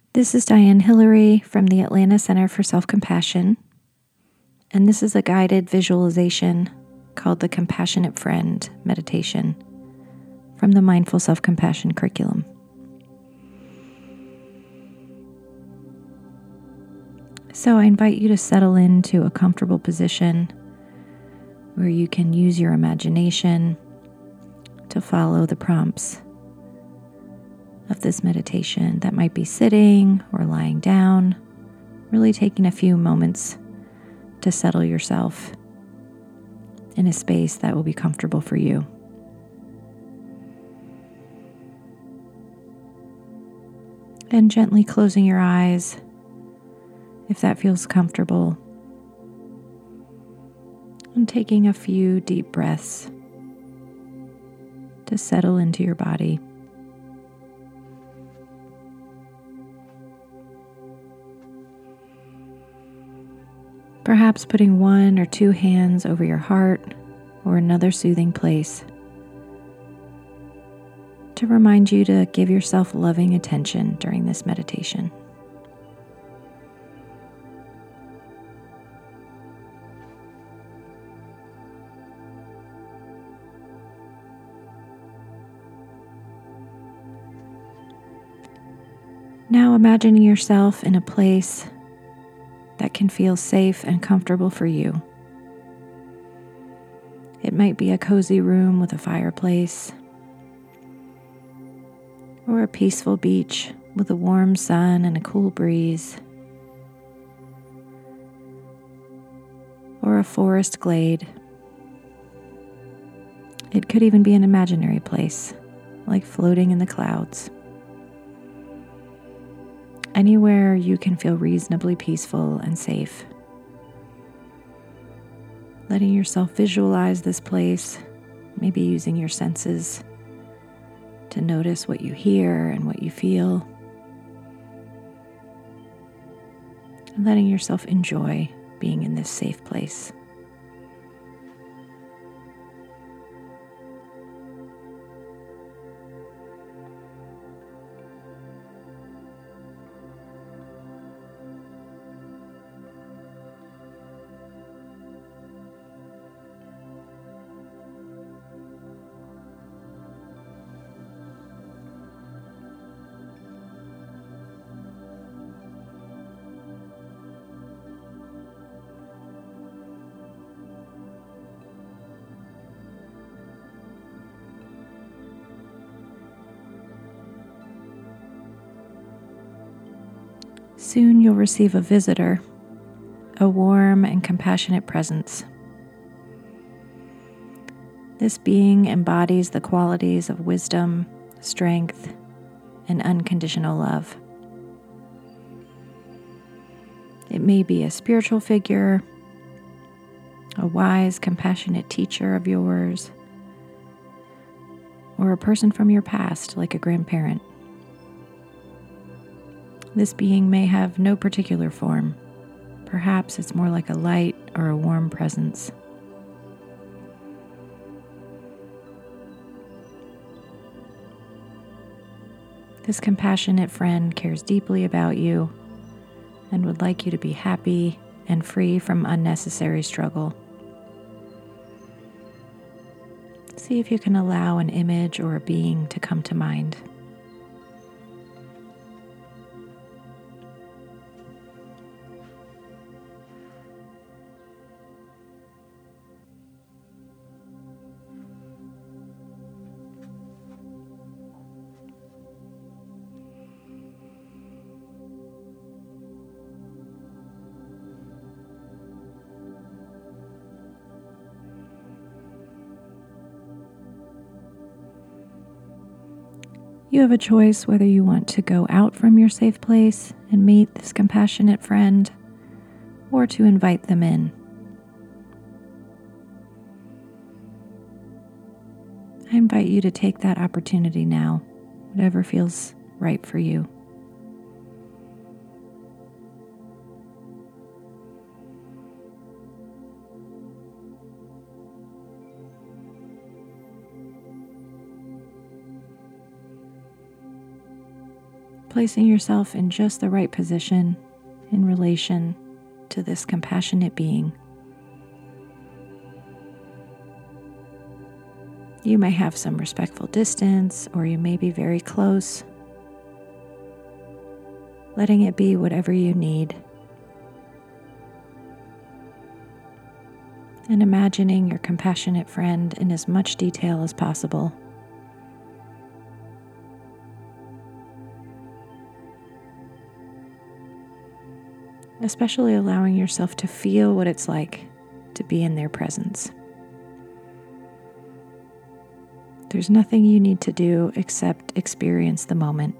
This is Diane Hillary from the Atlanta Center for Self-Compassion, and this is a guided visualization called the Compassionate Friend Meditation from the Mindful Self-Compassion curriculum. So I invite you to settle into a comfortable position where you can use your imagination to follow the prompts of this meditation. That might be sitting or lying down, really taking a few moments to settle yourself in a space that will be comfortable for you. And gently closing your eyes if that feels comfortable. And taking a few deep breaths to settle into your body. Perhaps putting one or two hands over your heart or another soothing place to remind you to give yourself loving attention during this meditation. Now imagining yourself in a place that can feel safe and comfortable for you. It might be a cozy room with a fireplace, or a peaceful beach with a warm sun and a cool breeze, or a forest glade. It could even be an imaginary place, like floating in the clouds. Anywhere you can feel reasonably peaceful and safe. Letting yourself visualize this place, maybe using your senses to notice what you hear and what you feel. And letting yourself enjoy being in this safe place. Soon you'll receive a visitor, a warm and compassionate presence. This being embodies the qualities of wisdom, strength, and unconditional love. It may be a spiritual figure, a wise, compassionate teacher of yours, or a person from your past, like a grandparent. This being may have no particular form. Perhaps it's more like a light or a warm presence. This compassionate friend cares deeply about you and would like you to be happy and free from unnecessary struggle. See if you can allow an image or a being to come to mind. You have a choice whether you want to go out from your safe place and meet this compassionate friend, or to invite them in. I invite you to take that opportunity now, whatever feels right for you. placing yourself in just the right position in relation to this compassionate being. You may have some respectful distance, or you may be very close, letting it be whatever you need. And imagining your compassionate friend in as much detail as possible. Especially allowing yourself to feel what it's like to be in their presence. There's nothing you need to do except experience the moment.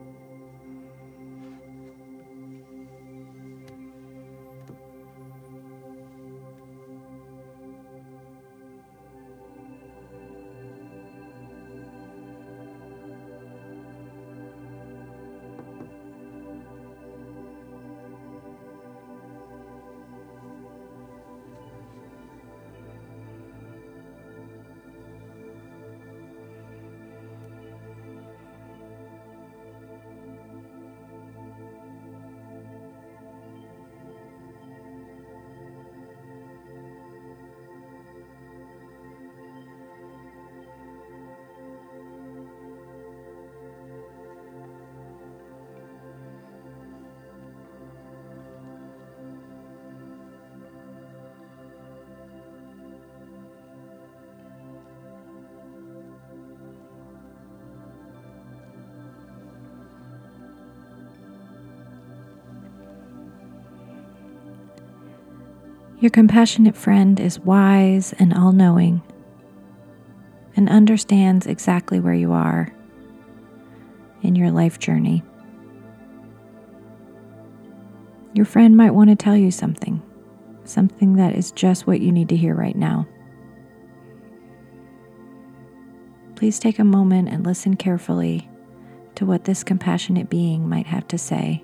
Your compassionate friend is wise and all-knowing and understands exactly where you are in your life journey. Your friend might want to tell you something that is just what you need to hear right now. Please take a moment and listen carefully to what this compassionate being might have to say.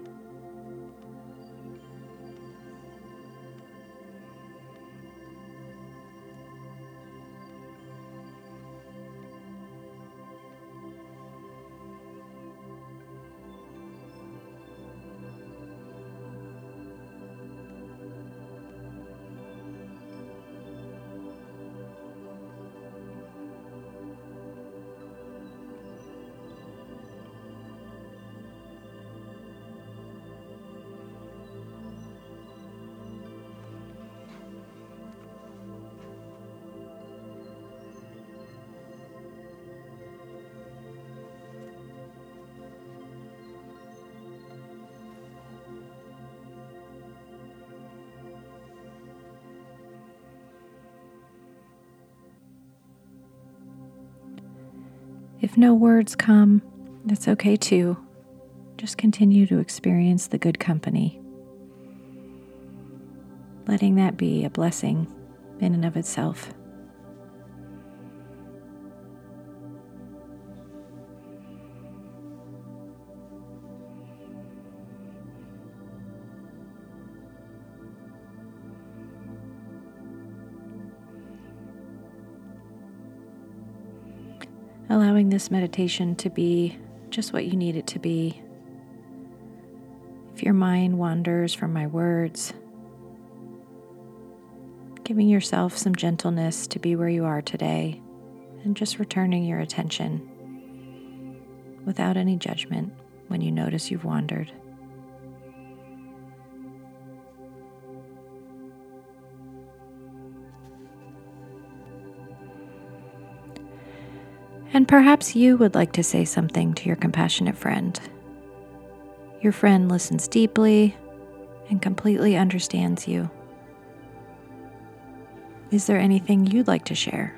If no words come, that's okay too. Just continue to experience the good company, letting that be a blessing in and of itself. Allowing this meditation to be just what you need it to be. If your mind wanders from my words, giving yourself some gentleness to be where you are today and just returning your attention without any judgment when you notice you've wandered. And perhaps you would like to say something to your compassionate friend. Your friend listens deeply and completely understands you. Is there anything you'd like to share?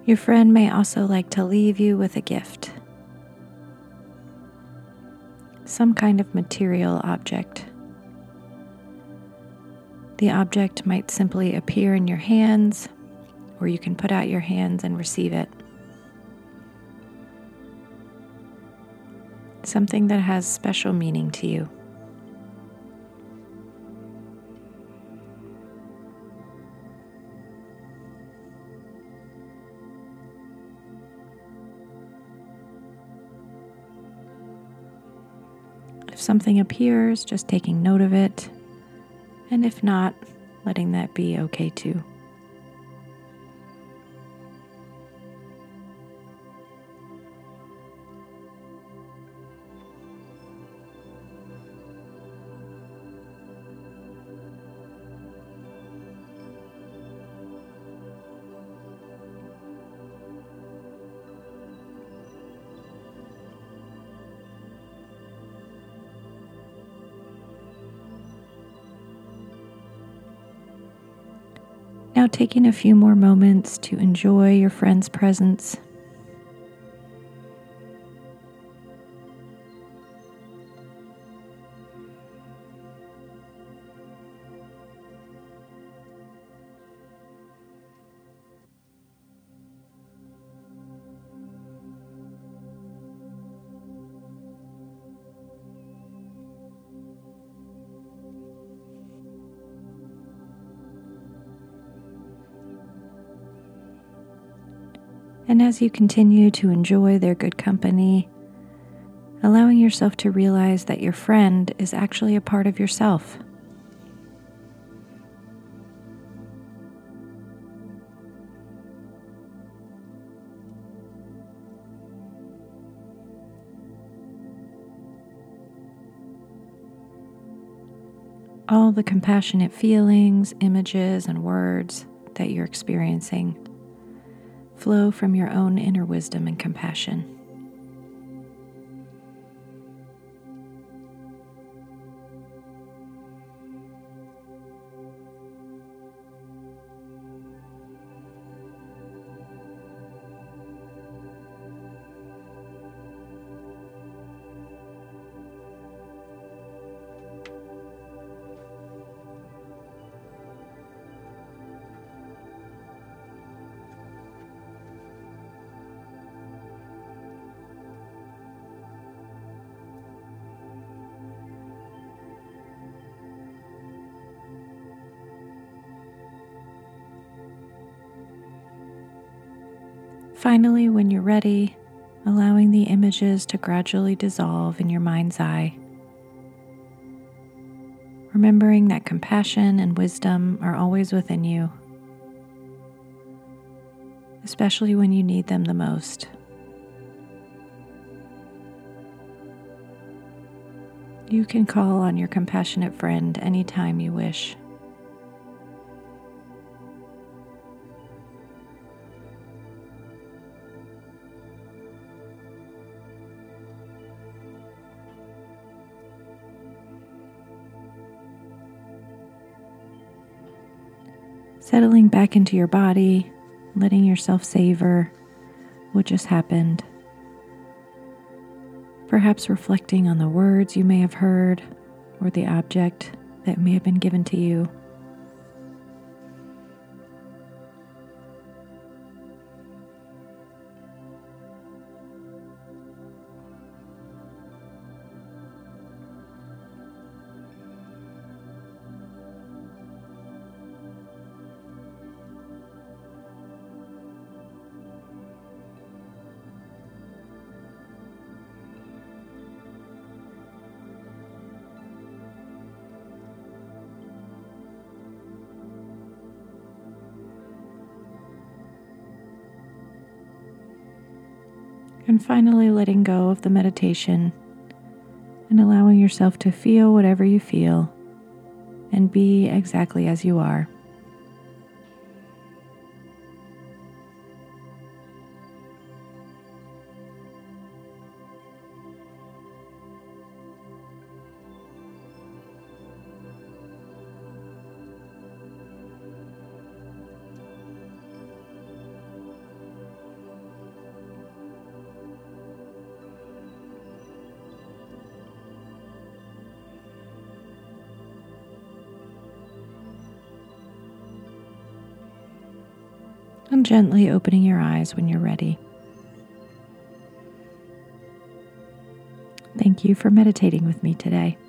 Your friend may also like to leave you with a gift, some kind of material object. The object might simply appear in your hands, or you can put out your hands and receive it. Something that has special meaning to you. If something appears, just taking note of it, and if not, letting that be okay too. Now taking a few more moments to enjoy your friend's presence. And as you continue to enjoy their good company, allowing yourself to realize that your friend is actually a part of yourself. All the compassionate feelings, images, and words that you're experiencing flow from your own inner wisdom and compassion. Finally, when you're ready, allowing the images to gradually dissolve in your mind's eye. Remembering that compassion and wisdom are always within you, especially when you need them the most. You can call on your compassionate friend anytime you wish. Settling back into your body, letting yourself savor what just happened. Perhaps reflecting on the words you may have heard or the object that may have been given to you. And finally, letting go of the meditation and allowing yourself to feel whatever you feel and be exactly as you are. and gently opening your eyes when you're ready. Thank you for meditating with me today.